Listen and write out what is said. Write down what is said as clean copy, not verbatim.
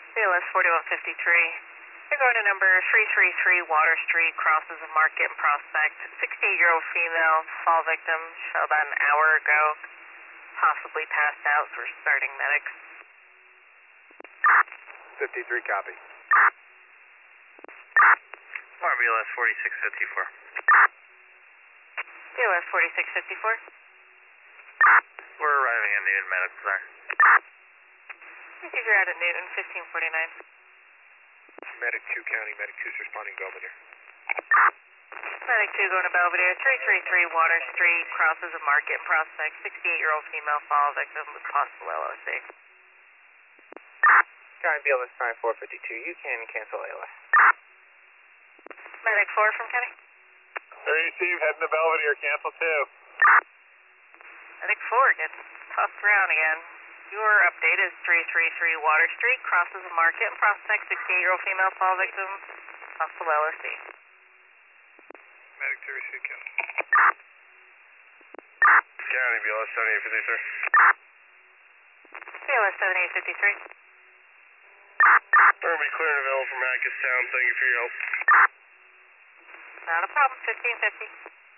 BLS 4153. You're going to number 333 Water Street, crosses of Market and Prospect. 68-year-old female, fall victim, fell about an hour ago, possibly passed out, so we're starting medics. 53 copy. RBLS 4654. BLS 4654. We're arriving at Newton Medical Center. You're out at Newton, 1549. Medic 2 County, Medic 2's responding Belvedere. Medic 2 going to Belvedere, 333 Water Street, crosses of Market and Prospect. 68-year-old female, fall victim with possible LOC. County BLS 9452, you can cancel ALS. Medic 4 from Kenny. Received, heading to Belvedere, cancel 2. Medic 4 gets tossed around again. Your update is 333 Water Street, crosses of Market and Prospect. 68-year-old female, fall victim, possible LOC. Medic 2 received, cancel. County BLS 7853. BLS 7853. We're going to be clearing available from Atkiss Town. Thank you for your help. Not a problem, 1550.